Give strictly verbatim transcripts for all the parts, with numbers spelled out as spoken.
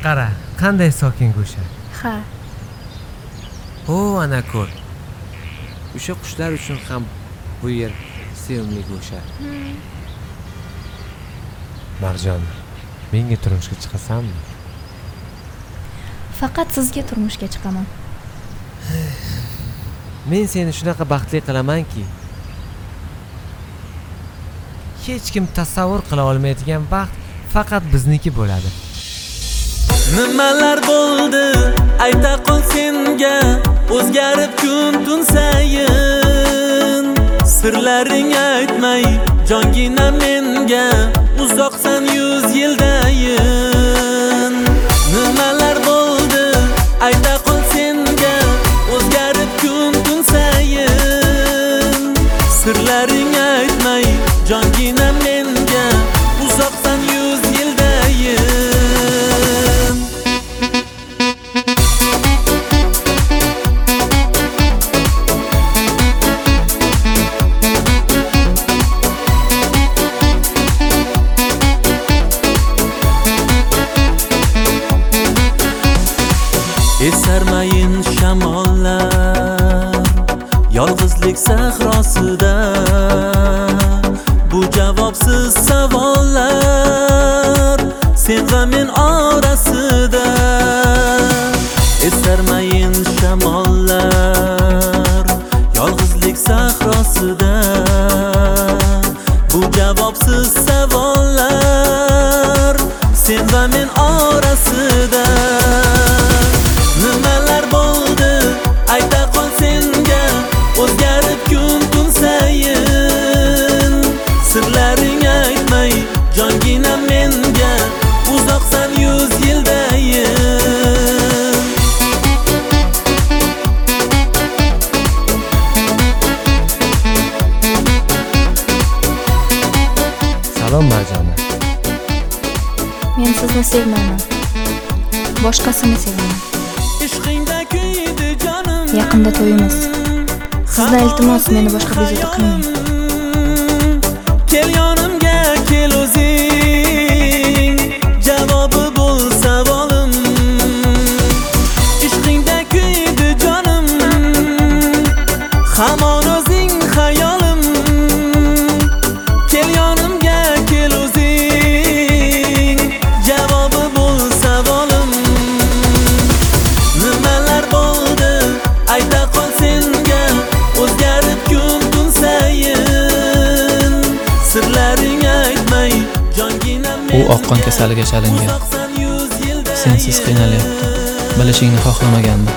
qara, qanday sokin go'sha. Ha. O, ana ko'r. O'sha qushlar uchun ham bu yer sevimli go'sha. Marjon, menga turmushga chiqasanmi? Faqat sizga turmushga chiqaman. Men seni shunaqa baxtli qilamanki, hech kim tasavvur qila olmaydigan baxt faqat bizniki bo'ladi. Nimalar bo'ldi? Ayta qol senga, o'zgarib kun tun sayin. Sirlaring aytmay, jongina menga, uzoqsan yuz yildayin. Nimalar bo'ldi? Ayta qol senga, o'zgarib kun tun sayin. Sirlaring aytmay, jongina menga, uzoqsan yuz yildayin. Esarmayin shamollar yolg'izlik sahrosida, bu javobsiz savollar sen va men orasida. Esarmayin shamollar yolg'izlik sahrosida, bu javobsiz savollar sen va men orasida. Nimalar bo'ldi? Ayta qol senga, o'zgarib kun tun sayin. Sirlaring aytmay, jongina menga, uzoqsan yuz yildayin. Salom Marjona. Men sizni sevmayman. Boshqasini sevaman. Yaqinda to'yimiz. Sizdan iltimos, meni boshqa bezovta qilmang. Kel yonimga, kel o'zing, javobi bo'l savolim. Ishqingda kuydi jonim, hamon o'zing xayolim. Kel yonimga, kel o'zing, javobi bo'l savolim. Nimalar bo'ldi? Ayta qol senga, o'zgarib kun tun sayin. Sirlaring aytmay, jongina menga. U oqqon kasaliga chalingan. Sensiz qiynalyapti. Bilishingni xohlamagandim.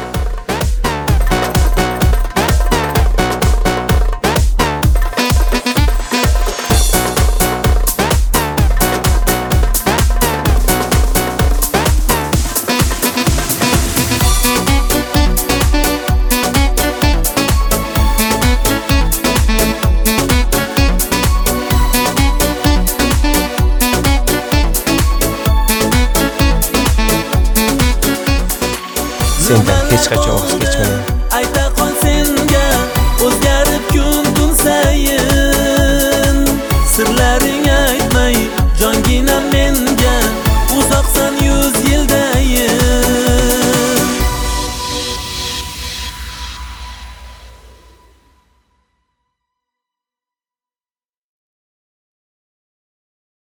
Sendan hech qachon og'iz kechmagan. Ayta qol senga, o'zgarib kun tun sayin. Sirlaring aytmay, jongina